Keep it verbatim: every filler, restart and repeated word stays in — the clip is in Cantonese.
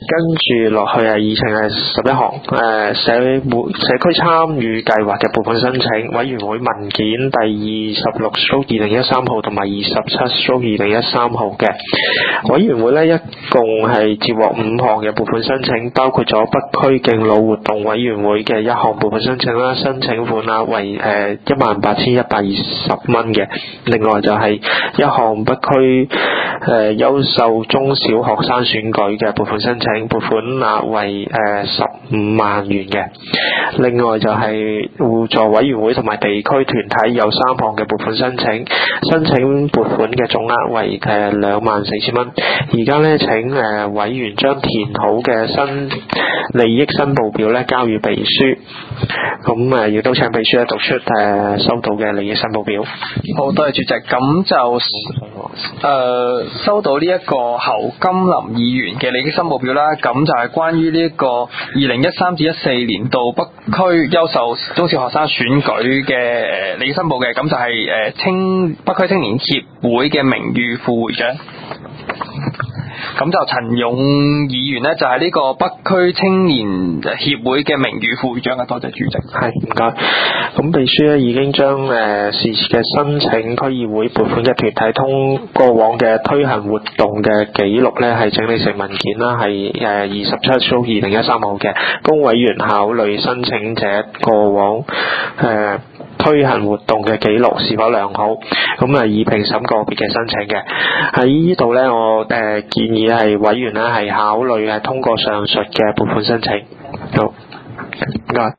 跟住落去係議程係十一項，誒社會社區參與計劃嘅撥款申請，委員會文件第二十六數二零一三號同埋二十七數二零一三號嘅，委員會咧一共係接獲五項嘅撥款申請，包括咗北區敬老活動委員會嘅一項撥款申請啦，申請款額為誒一萬八千一百二十蚊嘅，另外就係一項北區誒優秀中小學生選舉嘅撥款申請，撥款額為誒十五萬元嘅。另外就係互助委員會同埋地區團體有三項嘅撥款申請，申請撥款嘅總額為誒兩萬四千蚊。而家咧請誒委員將填好嘅新利益申報表咧交予秘書，咁誒亦都請秘書咧讀出誒收到嘅利益申報表。 好，多謝主席。咁就誒、呃、收到呢一個侯金林議員嘅利益申報表啦，咁就係關於呢一個二零一三至一四年度北區優秀中小學生選舉嘅誒利益申報嘅，咁就係誒青北區青年協會嘅名譽副會長。咁就陳勇議員咧就係呢個北區青年協會嘅名譽副會長嘅，多謝主席。 係，唔該。咁秘書咧已經將誒事前嘅申請區議會撥款嘅團體通過往嘅推行活動嘅記錄咧係整理成文件啦，係誒二十七數二零一三號嘅，供委員考慮申請者過往誒、呃推行活動嘅記錄是否良好，咁啊以評審個別嘅申請嘅。喺呢度咧，我誒、呃、建議係委員咧係考慮係通過上述嘅撥款申請。好，唔該。